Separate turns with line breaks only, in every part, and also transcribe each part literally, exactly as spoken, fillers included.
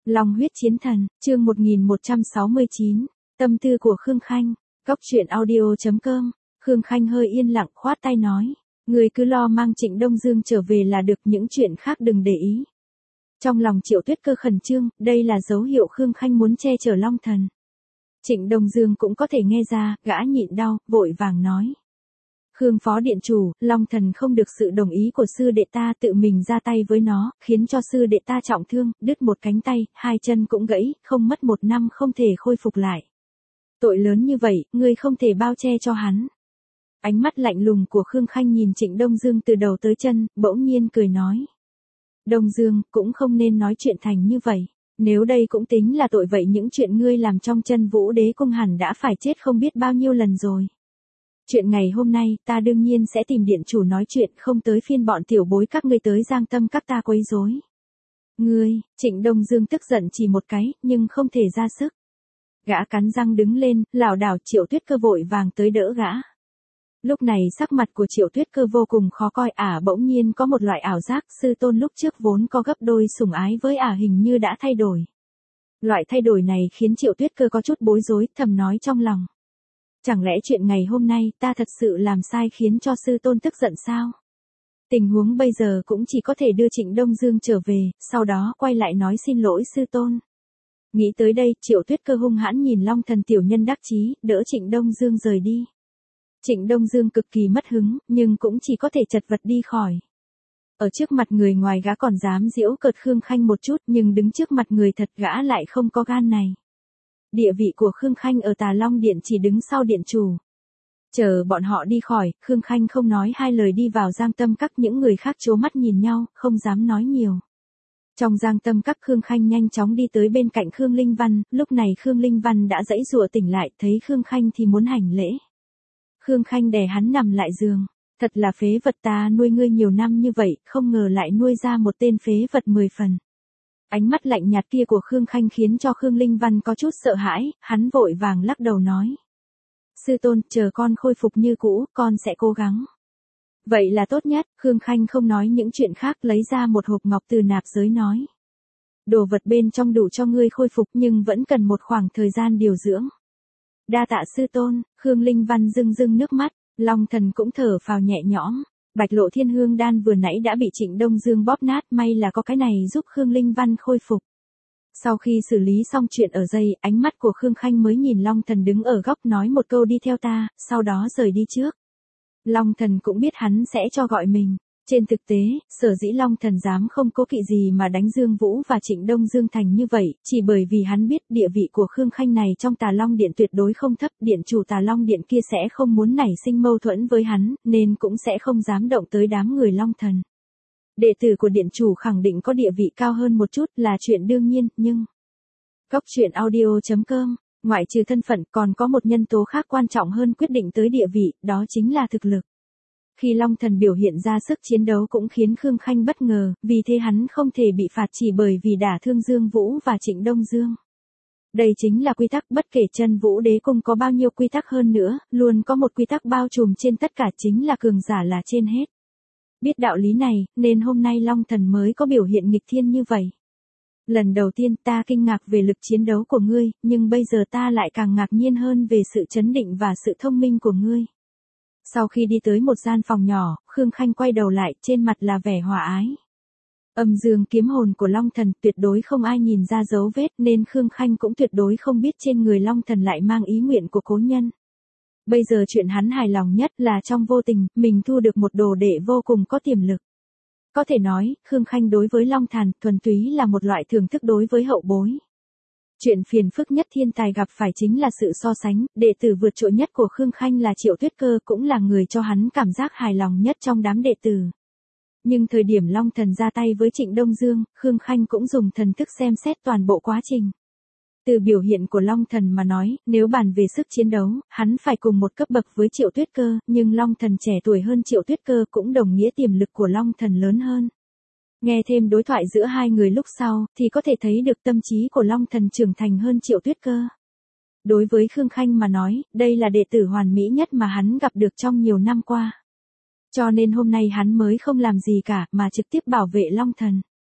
Long huyết chiến thần, chương một nghìn một trăm sáu mươi chín, tâm tư của Khương Khanh, góc truyện audio chấm com. Khương Khanh hơi yên lặng khoát tay nói, người cứ lo mang Trịnh Đông Dương trở về là được, những chuyện khác đừng để ý. Trong lòng Triệu Tuyết Cơ khẩn trương, đây là dấu hiệu Khương Khanh muốn che chở Long Thần. Trịnh Đông Dương cũng có thể nghe ra, gã nhịn đau, vội vàng nói. Khương phó điện chủ, Long Thần không được sự đồng ý của sư đệ ta, tự mình ra tay với nó, khiến cho sư đệ ta trọng thương, đứt một cánh tay, hai chân cũng gãy, không mất một năm không thể khôi phục lại. Tội lớn như vậy, ngươi không thể bao che cho hắn. Ánh mắt lạnh lùng của Khương Khanh nhìn Trịnh Đông Dương từ đầu tới chân, bỗng nhiên cười nói. Đông Dương, cũng không nên nói chuyện thành như vậy. Nếu đây cũng tính là tội vậy những chuyện ngươi làm trong Chân Vũ Đế Cung hẳn đã phải chết không biết bao nhiêu lần rồi. Chuyện ngày hôm nay, ta đương nhiên sẽ tìm điện chủ nói chuyện, không tới phiên bọn tiểu bối các ngươi tới Giang Tâm các ta quấy rối. Ngươi, Trịnh Đông Dương tức giận chỉ một cái, nhưng không thể ra sức. Gã cắn răng đứng lên, lảo đảo. Triệu Tuyết Cơ vội vàng tới đỡ gã. Lúc này sắc mặt của Triệu Tuyết Cơ vô cùng khó coi, ả bỗng nhiên có một loại ảo giác, sư tôn lúc trước vốn có gấp đôi sủng ái với ả hình như đã thay đổi. Loại thay đổi này khiến Triệu Tuyết Cơ có chút bối rối, thầm nói trong lòng. Chẳng lẽ chuyện ngày hôm nay ta thật sự làm sai khiến cho sư tôn tức giận sao? Tình huống bây giờ cũng chỉ có thể đưa Trịnh Đông Dương trở về, sau đó quay lại nói xin lỗi sư tôn. Nghĩ tới đây, Triệu Tuyết Cơ hung hãn nhìn Long Thần tiểu nhân đắc chí, đỡ Trịnh Đông Dương rời đi. Trịnh Đông Dương cực kỳ mất hứng, nhưng cũng chỉ có thể chật vật đi khỏi. Ở trước mặt người ngoài gã còn dám giễu cợt Khương Khanh một chút, nhưng đứng trước mặt người thật gã lại không có gan này. Địa vị của Khương Khanh ở Tà Long Điện chỉ đứng sau điện chủ. Chờ bọn họ đi khỏi, Khương Khanh không nói hai lời đi vào Giang Tâm các, những người khác trố mắt nhìn nhau, không dám nói nhiều. Trong Giang Tâm các, Khương Khanh nhanh chóng đi tới bên cạnh Khương Linh Văn, lúc này Khương Linh Văn đã giãy giụa tỉnh lại, thấy Khương Khanh thì muốn hành lễ. Khương Khanh đè hắn nằm lại giường, thật là phế vật, ta nuôi ngươi nhiều năm như vậy, không ngờ lại nuôi ra một tên phế vật mười phần. Ánh mắt lạnh nhạt kia của Khương Khanh khiến cho Khương Linh Văn có chút sợ hãi, hắn vội vàng lắc đầu nói. Sư tôn, chờ con khôi phục như cũ, con sẽ cố gắng. Vậy là tốt nhất, Khương Khanh không nói những chuyện khác, lấy ra một hộp ngọc từ nạp giới nói. Đồ vật bên trong đủ cho ngươi khôi phục nhưng vẫn cần một khoảng thời gian điều dưỡng. Đa tạ sư tôn, Khương Linh Văn rưng rưng nước mắt, Long Thần cũng thở phào nhẹ nhõm. Bạch Lộ Thiên Hương đan vừa nãy đã bị Trịnh Đông Dương bóp nát, may là có cái này giúp Khương Linh Văn khôi phục. Sau khi xử lý xong chuyện ở dây, ánh mắt của Khương Khanh mới nhìn Long Thần đứng ở góc nói một câu đi theo ta, sau đó rời đi trước. Long Thần cũng biết hắn sẽ cho gọi mình. Trên thực tế, sở dĩ Long Thần dám không cố kỵ gì mà đánh Dương Vũ và Trịnh Đông Dương thành như vậy, chỉ bởi vì hắn biết địa vị của Khương Khanh này trong Tà Long Điện tuyệt đối không thấp, điện chủ Tà Long Điện kia sẽ không muốn nảy sinh mâu thuẫn với hắn, nên cũng sẽ không dám động tới đám người Long Thần. Đệ tử của điện chủ khẳng định có địa vị cao hơn một chút là chuyện đương nhiên, nhưng... Góc truyện audio chấm com, ngoại trừ thân phận còn có một nhân tố khác quan trọng hơn quyết định tới địa vị, đó chính là thực lực. Khi Long Thần biểu hiện ra sức chiến đấu cũng khiến Khương Khanh bất ngờ, vì thế hắn không thể bị phạt chỉ bởi vì đả thương Dương Vũ và Trịnh Đông Dương. Đây chính là quy tắc, bất kể Chân Vũ Đế Cung có bao nhiêu quy tắc hơn nữa, luôn có một quy tắc bao trùm trên tất cả, chính là cường giả là trên hết. Biết đạo lý này, nên hôm nay Long Thần mới có biểu hiện nghịch thiên như vậy. Lần đầu tiên ta kinh ngạc về lực chiến đấu của ngươi, nhưng bây giờ ta lại càng ngạc nhiên hơn về sự trấn định và sự thông minh của ngươi. Sau khi đi tới một gian phòng nhỏ, Khương Khanh quay đầu lại, trên mặt là vẻ hòa ái. Âm dương kiếm hồn của Long Thần tuyệt đối không ai nhìn ra dấu vết, nên Khương Khanh cũng tuyệt đối không biết trên người Long Thần lại mang ý nguyện của cố nhân. Bây giờ chuyện hắn hài lòng nhất là trong vô tình, mình thu được một đồ đệ vô cùng có tiềm lực. Có thể nói, Khương Khanh đối với Long Thần thuần túy là một loại thưởng thức đối với hậu bối. Chuyện phiền phức nhất thiên tài gặp phải chính là sự so sánh, đệ tử vượt trội nhất của Khương Khanh là Triệu Tuyết Cơ, cũng là người cho hắn cảm giác hài lòng nhất trong đám đệ tử. Nhưng thời điểm Long Thần ra tay với Trịnh Đông Dương, Khương Khanh cũng dùng thần thức xem xét toàn bộ quá trình. Từ biểu hiện của Long Thần mà nói, nếu bàn về sức chiến đấu, hắn phải cùng một cấp bậc với Triệu Tuyết Cơ, nhưng Long Thần trẻ tuổi hơn Triệu Tuyết Cơ cũng đồng nghĩa tiềm lực của Long Thần lớn hơn. Nghe thêm đối thoại giữa hai người lúc sau, thì có thể thấy được tâm trí của Long Thần trưởng thành hơn Triệu Tuyết Cơ. Đối với Khương Khanh mà nói, đây là đệ tử hoàn mỹ nhất mà hắn gặp được trong nhiều năm qua. Cho nên hôm nay hắn mới không làm gì cả, mà trực tiếp bảo vệ Long Thần.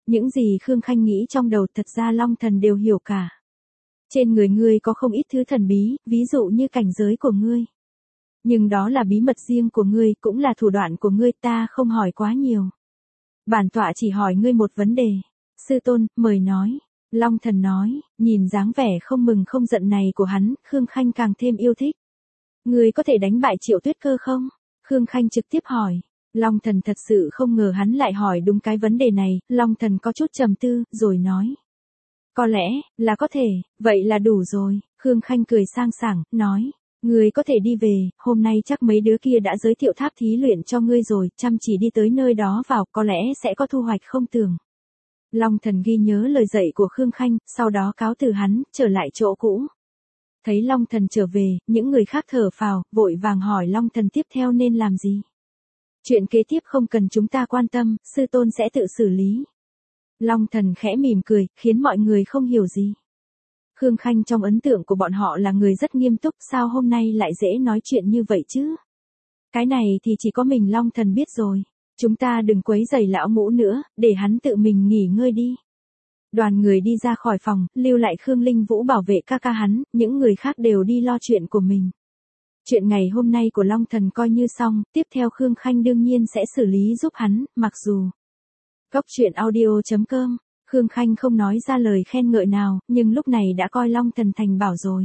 Những gì Khương Khanh nghĩ trong đầu thật ra Long Thần đều hiểu cả. Trên người ngươi có không ít thứ thần bí, ví dụ như cảnh giới của ngươi. Nhưng đó là bí mật riêng của ngươi, cũng là thủ đoạn của ngươi, ta không hỏi quá nhiều. Bản tọa chỉ hỏi ngươi một vấn đề. Sư tôn, mời nói. Long Thần nói, nhìn dáng vẻ không mừng không giận này của hắn, Khương Khanh càng thêm yêu thích. Ngươi có thể đánh bại Triệu Tuyết Cơ không? Khương Khanh trực tiếp hỏi. Long Thần thật sự không ngờ hắn lại hỏi đúng cái vấn đề này, Long Thần có chút trầm tư, rồi nói. Có lẽ, là có thể, vậy là đủ rồi. Khương Khanh cười sang sảng, nói. Ngươi có thể đi về, hôm nay chắc mấy đứa kia đã giới thiệu tháp thí luyện cho ngươi rồi, chăm chỉ đi tới nơi đó vào, có lẽ sẽ có thu hoạch không tưởng. Long Thần ghi nhớ lời dạy của Khương Khanh, sau đó cáo từ hắn, trở lại chỗ cũ. Thấy Long Thần trở về, những người khác thở phào, vội vàng hỏi Long Thần tiếp theo nên làm gì. Chuyện kế tiếp không cần chúng ta quan tâm, sư tôn sẽ tự xử lý. Long Thần khẽ mỉm cười, khiến mọi người không hiểu gì. Khương Khanh trong ấn tượng của bọn họ là người rất nghiêm túc, sao hôm nay lại dễ nói chuyện như vậy chứ? Cái này thì chỉ có mình Long Thần biết rồi. Chúng ta đừng quấy rầy lão ngũ nữa, để hắn tự mình nghỉ ngơi đi. Đoàn người đi ra khỏi phòng, lưu lại Khương Linh Vũ bảo vệ ca ca hắn, những người khác đều đi lo chuyện của mình. Chuyện ngày hôm nay của Long Thần coi như xong, tiếp theo Khương Khanh đương nhiên sẽ xử lý giúp hắn, mặc dù. Góc truyện audio chấm com, Khương Khanh không nói ra lời khen ngợi nào, nhưng lúc này đã coi Long Thần thành bảo rồi.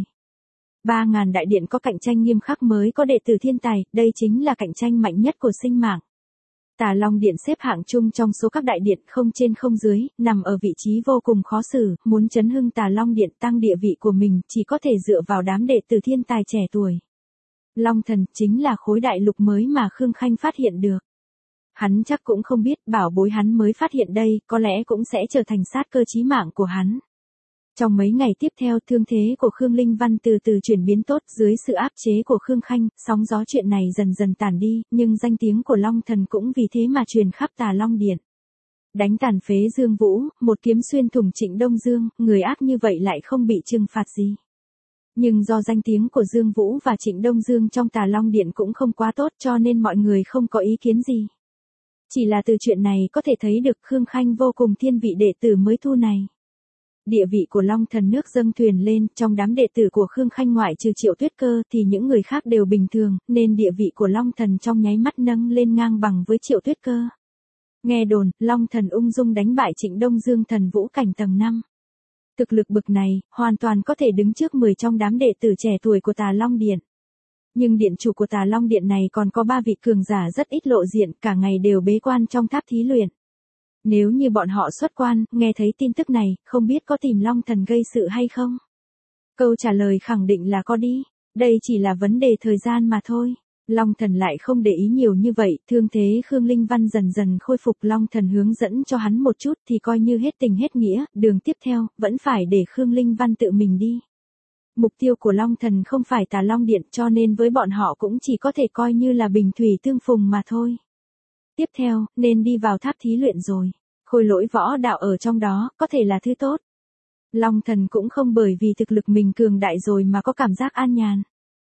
Ba ngàn đại điện có cạnh tranh nghiêm khắc mới có đệ tử thiên tài, đây chính là cạnh tranh mạnh nhất của sinh mạng. Tà Long Điện xếp hạng chung trong số các đại điện không trên không dưới, nằm ở vị trí vô cùng khó xử, muốn chấn hưng Tà Long Điện tăng địa vị của mình chỉ có thể dựa vào đám đệ tử thiên tài trẻ tuổi. Long Thần chính là khối đại lục mới mà Khương Khanh phát hiện được. Hắn chắc cũng không biết bảo bối hắn mới phát hiện đây, có lẽ cũng sẽ trở thành sát cơ chí mạng của hắn. Trong mấy ngày tiếp theo thương thế của Khương Linh Văn từ từ chuyển biến tốt dưới sự áp chế của Khương Khanh, sóng gió chuyện này dần dần tàn đi, nhưng danh tiếng của Long Thần cũng vì thế mà truyền khắp Tà Long Điện. Đánh tàn phế Dương Vũ, một kiếm xuyên thủng Trịnh Đông Dương, người ác như vậy lại không bị trừng phạt gì. Nhưng do danh tiếng của Dương Vũ và Trịnh Đông Dương trong Tà Long Điện cũng không quá tốt cho nên mọi người không có ý kiến gì. Chỉ là từ chuyện này có thể thấy được Khương Khanh vô cùng thiên vị đệ tử mới thu này. Địa vị của Long Thần nước dâng thuyền lên, trong đám đệ tử của Khương Khanh ngoại trừ Triệu Tuyết Cơ thì những người khác đều bình thường, nên địa vị của Long Thần trong nháy mắt nâng lên ngang bằng với Triệu Tuyết Cơ. Nghe đồn, Long Thần ung dung đánh bại Trịnh Đông Dương thần vũ cảnh tầng năm. Thực lực bực này, hoàn toàn có thể đứng trước mười trong đám đệ tử trẻ tuổi của Tà Long Điện. Nhưng điện chủ của Tà Long Điện này còn có ba vị cường giả rất ít lộ diện, cả ngày đều bế quan trong tháp thí luyện. Nếu như bọn họ xuất quan, nghe thấy tin tức này, không biết có tìm Long Thần gây sự hay không? Câu trả lời khẳng định là có đi, đây chỉ là vấn đề thời gian mà thôi. Long Thần lại không để ý nhiều như vậy, thương thế Khương Linh Văn dần dần khôi phục, Long Thần hướng dẫn cho hắn một chút thì coi như hết tình hết nghĩa, đường tiếp theo, vẫn phải để Khương Linh Văn tự mình đi. Mục tiêu của Long Thần không phải Tà Long Điện cho nên với bọn họ cũng chỉ có thể coi như là bình thủy tương phùng mà thôi. Tiếp theo, nên đi vào tháp thí luyện rồi. Khôi lỗi võ đạo ở trong đó, có thể là thứ tốt. Long Thần cũng không bởi vì thực lực mình cường đại rồi mà có cảm giác an nhàn.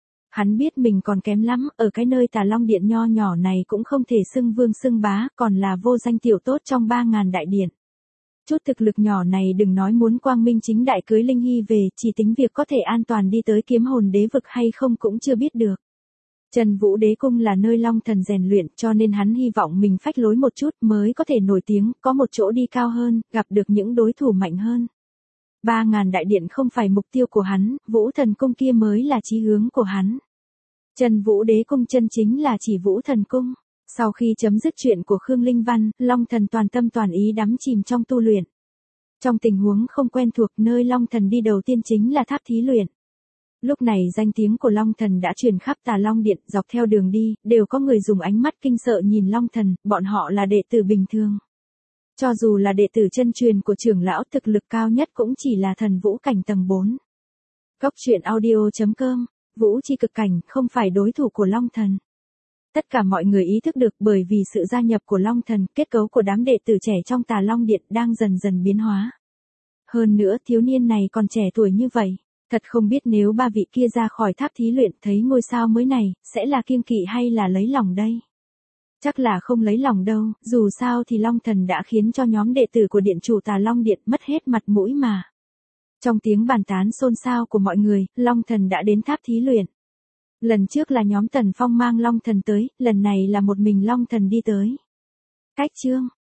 Hắn biết mình còn kém lắm, ở cái nơi Tà Long Điện nho nhỏ này cũng không thể xưng vương xưng bá, còn là vô danh tiểu tốt trong ba ngàn đại điện. Chút thực lực nhỏ này đừng nói muốn quang minh chính đại cưới Linh Hy về, chỉ tính việc có thể an toàn đi tới kiếm hồn đế vực hay không cũng chưa biết được. Trần Vũ Đế Cung là nơi Long Thần rèn luyện cho nên hắn hy vọng mình phách lối một chút mới có thể nổi tiếng, có một chỗ đi cao hơn, gặp được những đối thủ mạnh hơn. Ba ngàn đại điện không phải mục tiêu của hắn, Vũ Thần Cung kia mới là chí hướng của hắn. Trần Vũ Đế Cung chân chính là chỉ Vũ Thần Cung. Sau khi chấm dứt chuyện của Khương Linh Văn, Long Thần toàn tâm toàn ý đắm chìm trong tu luyện. Trong tình huống không quen thuộc, nơi Long Thần đi đầu tiên chính là tháp thí luyện. Lúc này danh tiếng của Long Thần đã truyền khắp Tà Long Điện, dọc theo đường đi, đều có người dùng ánh mắt kinh sợ nhìn Long Thần, bọn họ là đệ tử bình thường. Cho dù là đệ tử chân truyền của trưởng lão, thực lực cao nhất cũng chỉ là thần vũ cảnh tầng bốn. Góc truyện audio chấm com, Vũ chi cực cảnh không phải đối thủ của Long Thần. Tất cả mọi người ý thức được bởi vì sự gia nhập của Long Thần, kết cấu của đám đệ tử trẻ trong Tà Long Điện đang dần dần biến hóa. Hơn nữa thiếu niên này còn trẻ tuổi như vậy. Thật không biết nếu ba vị kia ra khỏi tháp thí luyện thấy ngôi sao mới này, sẽ là kiêng kỵ hay là lấy lòng đây. Chắc là không lấy lòng đâu, dù sao thì Long Thần đã khiến cho nhóm đệ tử của điện chủ Tà Long Điện mất hết mặt mũi mà. Trong tiếng bàn tán xôn xao của mọi người, Long Thần đã đến tháp thí luyện. Lần trước là nhóm Tần Phong mang Long Thần tới, lần này là một mình Long Thần đi tới. Cách chương